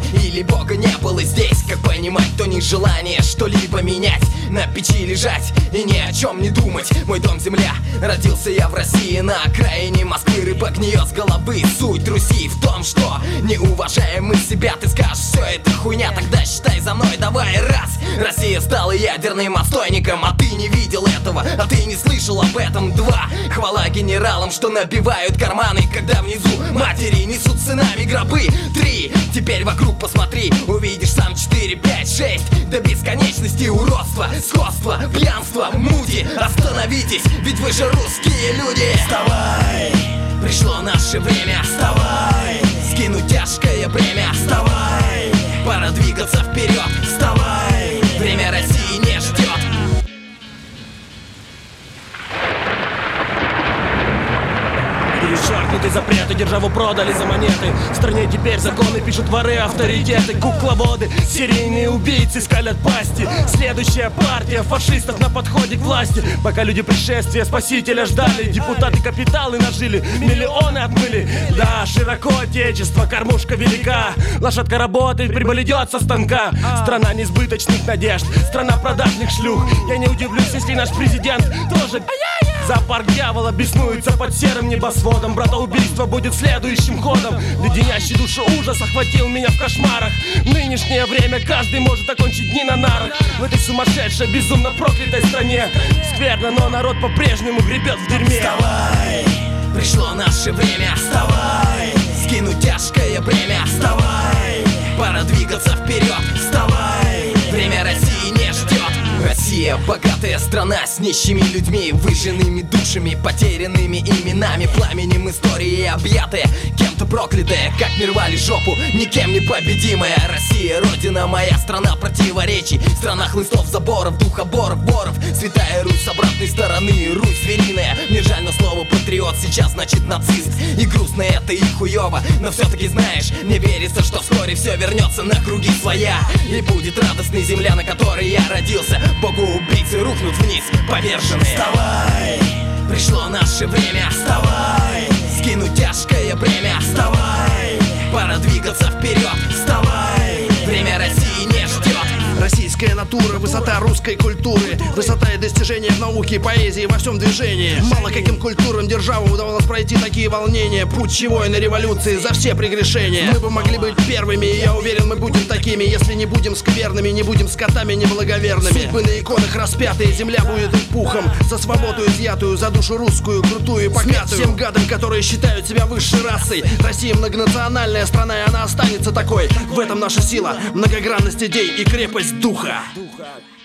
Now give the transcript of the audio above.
или Бога не было здесь? Как понимать то нежелание что-либо менять? На печи лежать и ни о чем не думать. Мой дом земля, родился я в России, на окраине Москвы. Рыба гниет с головы. Суть Руси в том, что не уважаем мы себя. Ты скажешь, все это хуйня, тогда считай за мной, давай раз. Россия стала ядерным отстойником, а ты не видел этого, а ты не слышал об этом. Два, хвала генералам, что набивают карманы, когда внизу матери несут сынами гробы. Три, теперь вокруг посмотри, увидишь сам. 4, 5, 6, до бесконечности уродства, сходства, пьянства, мути. Остановитесь, ведь вы же русские люди. Вставай, пришло наше время. Вставай, скинуть тяжкое бремя. Вставай, пора двигаться вперед. Вставай, время России не ждет. Перечеркнуты запреты, державу продали за монеты. В стране теперь законы пишут воры, авторитеты. Кукловоды, серийные убийцы скалят пасти. Следующая партия фашистов на подходе к власти. Пока люди пришествия спасителя ждали, депутаты капиталы нажили, миллионы отмыли. Да, широко отечество, кормушка велика. Лошадка работает, прибыль идет со станка. Страна несбыточных надежд, страна продажных шлюх. Я не удивлюсь, если наш президент тоже. Зоопарк дьявола беснуется под серым небосводом. Братоубийство будет следующим ходом. Леденящий душу ужас охватил меня в кошмарах. В нынешнее время каждый может окончить дни на нарах. В этой сумасшедшей, безумно проклятой стране скверно, но народ по-прежнему гребет в дерьме. Вставай, пришло наше время. Вставай, скинуть тяжкое бремя. Вставай, пора двигаться вперед. Вставай, время России не ждет. Россия — богатая страна с нищими людьми, выжженными душами, потерянными именами, пламенем истории объятая, кем-то проклятая, как мир вали жопу, никем не победимая. Россия — родина моя, страна противоречий, страна хлыстов, заборов, духоборов, воров. Святая Русь с обратной стороны, Русь звериная. Мне жаль, но слово патриот сейчас значит нацист. И грустно это, и хуёво, но все-таки знаешь, мне верится, что вскоре все вернется на круги своя. И будет радостной земля, на которой я родился. Богу убийцы рухнут вниз, поверженные. Вставай, пришло наше время. Вставай, скинуть тяжкое бремя. Вставай, пора двигаться вперед. Вставай, время России не ждет. Российская натура, высота русской культуры, высота и достижения в науке и поэзии, во всем движении. Мало каким культурам державам удавалось пройти такие волнения. Путь чевой на революции за все прегрешения. Мы бы могли быть первыми, и я уверен, мы будем такими. Если не будем скверными, не будем скотами неблаговерными. Судьбы на иконах распятые, земля будет их пухом. За свободу изъятую, за душу русскую, крутую и покатую. Смерть всем гадам, которые считают себя высшей расой. Россия многонациональная страна, и она останется такой. В этом наша сила, многогранность идей и крепость духа.